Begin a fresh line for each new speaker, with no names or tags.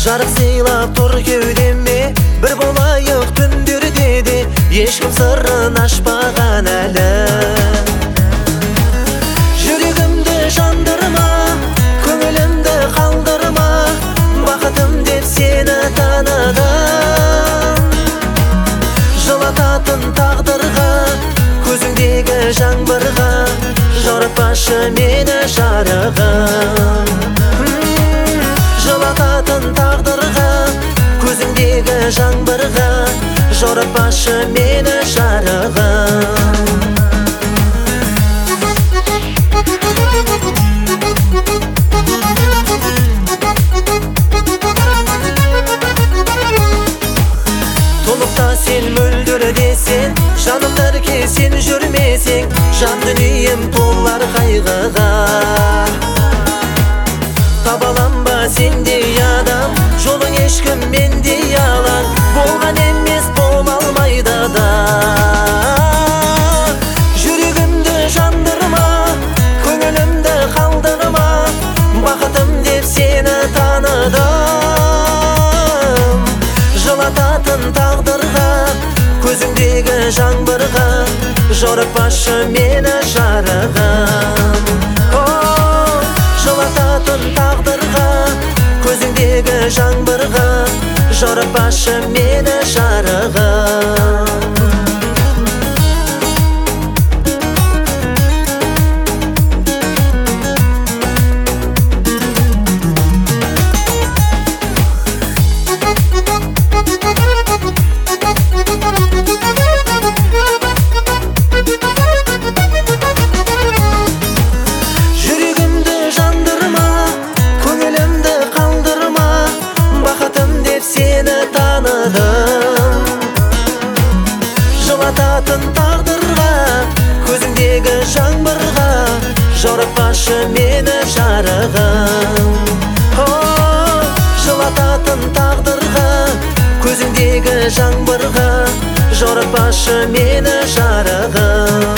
жарық сыйлап тұр кеудеме, бір болайық түндерде де, ешкім сырын ашпаған әлі. Жүрегімді жандырма, көңілімді қалдырма, бақытым деп сені таныдым. Жылататын тағдырға, көзіңдегі жаңбырға, жаратпашы мені жарығым. Жылататын тағдырға, көзіңдегі жаңбырға, жаратпашы мені жарығым. Толықта сен мөлдір десең, жанымды ерке сен жүрмесең, жан дүнием толар қайғыға. Табалам ба сендей адам, жолың ешкім мендей алаң, болған емес бола алмайды да. Жүрегімді жандырма, көңілімді қалдырма, бақытым деп сені таныдым. Жылататын тағдырға, көзіңдегі жаңбырға, жаратпашы мені жарығым. Жылататын тағдырға, көзіңдегі жаңбырға, жаратпашы мені жарығым. Жылататын тағдырға, көзіңдегі жаңбырға, жаратпашы мені жарығым. Жылататын тағдырға, көзіңдегі жаңбырға, жаратпашы мені жарығым.